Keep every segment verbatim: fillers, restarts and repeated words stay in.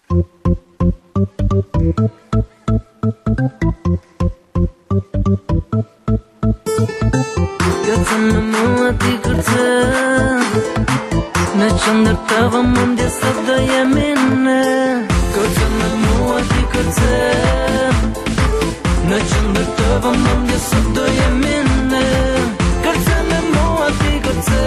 Găță me mua ti kërce Në qëndër të vëmundje së do jemine Gëță me mua ti kërce Në qëndër të vëmundje së do jemine Gëță me mua ti kërce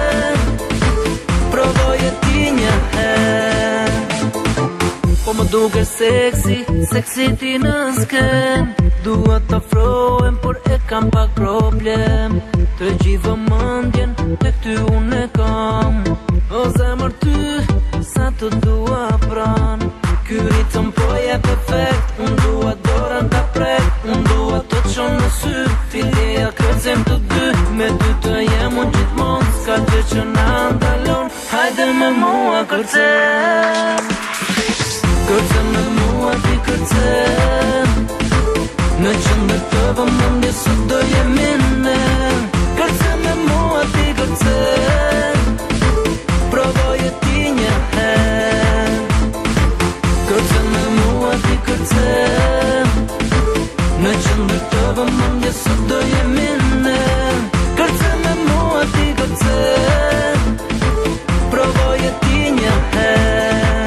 Provoje ti një her Po më duke seksi, seksi ti në sken Dua të afrohem, por e kam pak problem Të gjithë vëmendjen, tek ty unë e kam O zemër ty, sa të dua pran Ky ritëm po je perfekt Unë dua dorën të prek Unë dua të qonë në sy Ti leja kërcem të dy Me dy të jem unë gjithmon Ska gjë që na ndalon Hajde me mua kërcem Kërcem me mua ti kërcem Në qëndër të vëmendje së do jemine Kërcem me mua ti kërcem Provoje ti një her Kërcem me mua ti kërcem Në qëndër të vëmendje së do jemine Kërcem me mua ti kërcem Provoje ti një her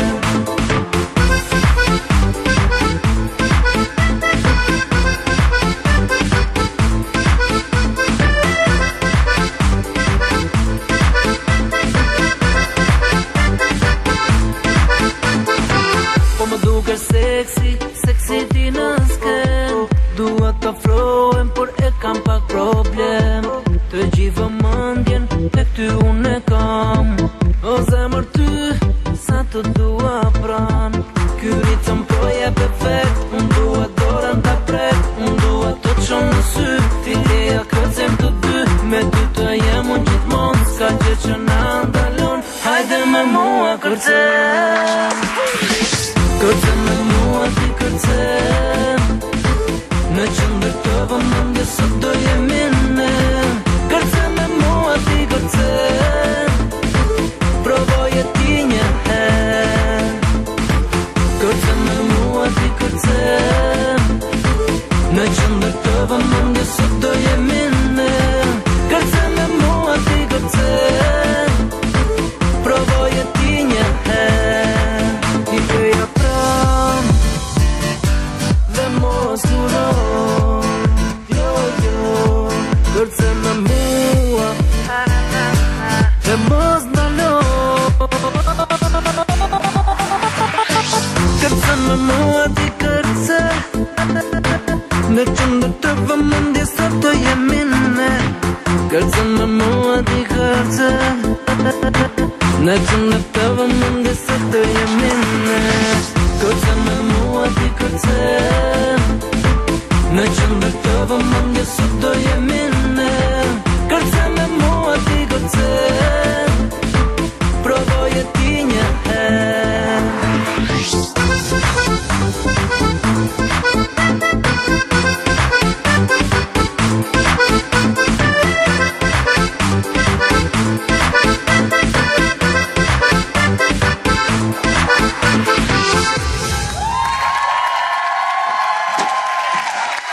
Seksi, seksi ti në sken Dua të afrohem, por e kam pak problem Të gjithë vëmendjen, tek ty unë e kam O zemër ty, sa të dua pran Ky ritëm po je perfekt Unë dua dorën të prek Unë dua të qonë në sy Ti leja kërcem të dy Me dy të jem unë gjithmon Ska gjë që na ndalon Hajde me mua kërcem Kërcem me mua ti kërcem Në qëndër të vëmendje së do jemine Kërcem me mua ti kërcem Provoje ti një her Kërcem me mua ti kërcem Në qëndër të vëmendje së do jemine Kërcem me mua ti kërcem Provoje ti një her Ti këja pram Dhe mos duron Jo, jo Kërcem me mua Dhe mos ndalon Kërcem me mua ti kërcem Në qëndër të vëmendje së do jemine Kërcem me mua ti kërcem Në qëndër të vëmendje së do jemine Kërcem me mua ti kërcem Në qëndër të vëmendje së do jemine